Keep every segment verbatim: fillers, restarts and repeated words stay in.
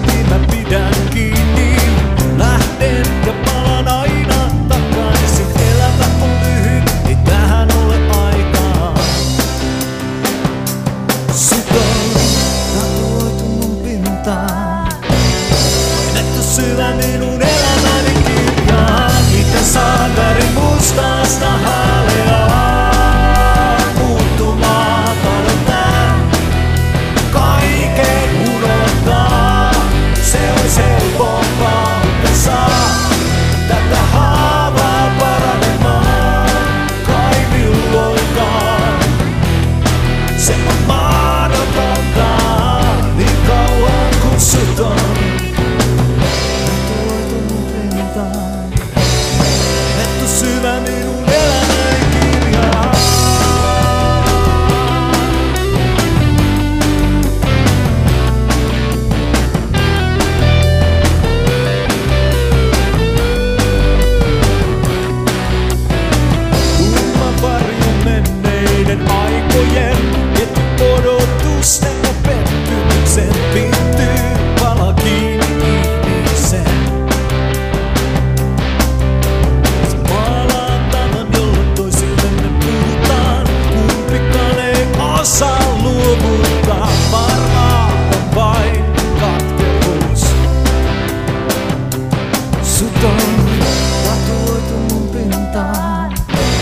silti mä pidän kiinni. Lähden ja palaan aina takaisin. Elämä on lyhyt, ei tähän ole aikaa. Sut on tatuoitu mun pintaan, painettu syvä minun elämäni kirjaan. Miten saan värin mustasta haaleaa muuttumaan tahdon kaiken unohtaa. Se ois helpompaa, mutta saa tätä haavaa paranemaan. Kai milloinkaan se on mahdotonta, niin kauan kun sut on tatuoitu mun rintaan, painettu syvä minun elämäni kirjaan. Menneiden aikojen ketju odotusten ja pettymyksen piirtyy pala kiinni ihmisen. Se maalaan tavan, jolla toisillemme puhutaan. Kumpikaan ei osaa luovuttaa, varmaa on vain katkeruus. Sut on tatuoitu mun pintaan,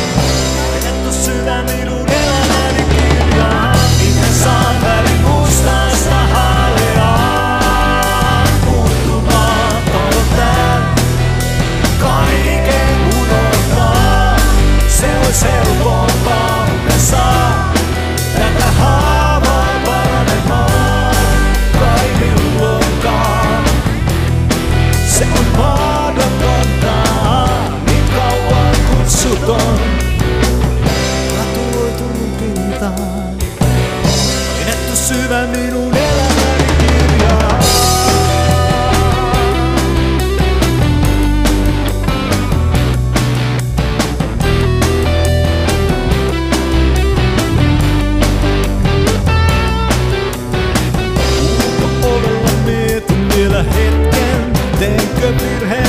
syvä minun elämäni kirjaan. Miten saan värin mustasta haaleaa muuttumaan tahdon tän kaiken unohtaa. Se ois helpompaa, mutta saa tätä haavaa paranemaan. Kai milloinkaan se on mahdotonta, niin kauan kun sut on painettu syvä minun elämäni kirjaan. Ulko-ovella mietin vielä hetken, teinkö virheen?